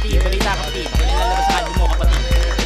kapatid. Balita kapatid. Galing lalabas sa album mo kapatid.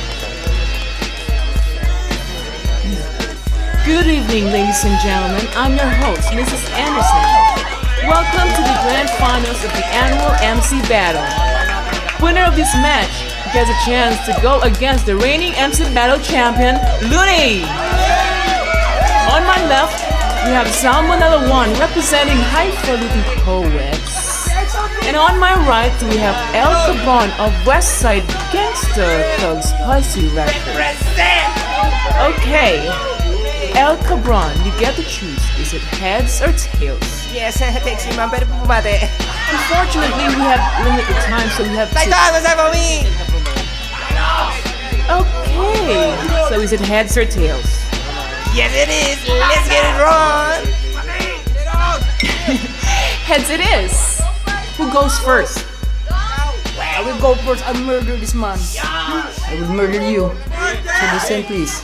Good evening, ladies and gentlemen. I'm your host, Mrs. Anderson. Welcome to the grand finals of the annual MC Battle. Winner of this match gets a chance to go against the reigning MC Battle champion, Looney. On my left, we have Salmonella One representing Highfalutin Poets. And on my right, we have El Cabron of Westside Gangster Thugs Pussy Records. Okay. El Cabron, you get to choose. Is it heads or tails? Yes, taxi man, pwede po bumate. Unfortunately, we have limited time, so we have to... Okay, so is it heads or tails? Yes, it is. Let's get it wrong. Heads it is. Who goes first? I will go first. I'll murder this man. I will murder you. So listen, please.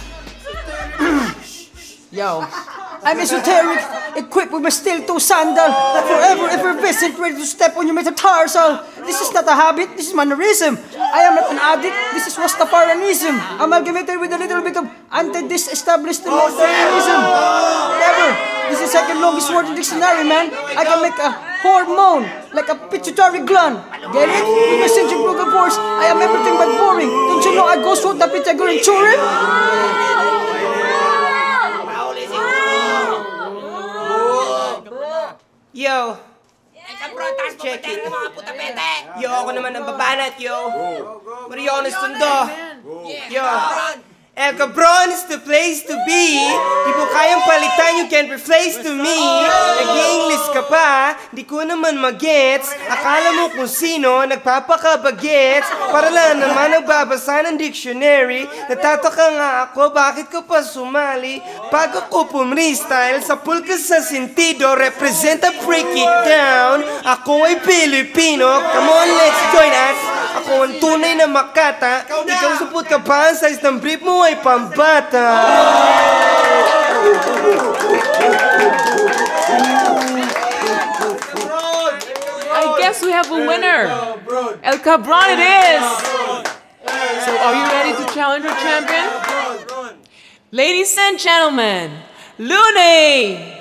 Yo, I'm esoteric, equipped with my steel toe sandal, forever effervescent, ready to step on your metatarsal. This is not a habit, this is mannerism. I am not an addict, this is Rastafarianism, amalgamated with a little bit of anti-disestablished modernism. Never, this is the second longest word in dictionary, man. I can make a hormone, like a pituitary gland. Get it? With my centrifugal force, I am everything but boring. Don't you know I go through the Pythagorean theorem? Yo, check it. Yo, ako naman ang babanat, yo. Mariones Tondo. Yo, El Cabron is the place to be. Di mo kayang palitan, you can't replace to me. Nag-i-English ka pa, di ko naman magets. Akala mo kung sino, nagpapakabagets. Para lang naman nagbabasa ng dictionary. Natataka nga ako, bakit ko pa sumali? Pag ako pumrestyle, sa pulka sa sentido, represent a break it down. Ako ay Pilipino, come on, let's join us. Ako ang tunay na Makata. Ikaw supot ka pa, ang size ng brief mo ay pambata. I guess we have a winner. El Cabron it is. So are you ready to challenge our champion? Ladies and gentlemen, Looney!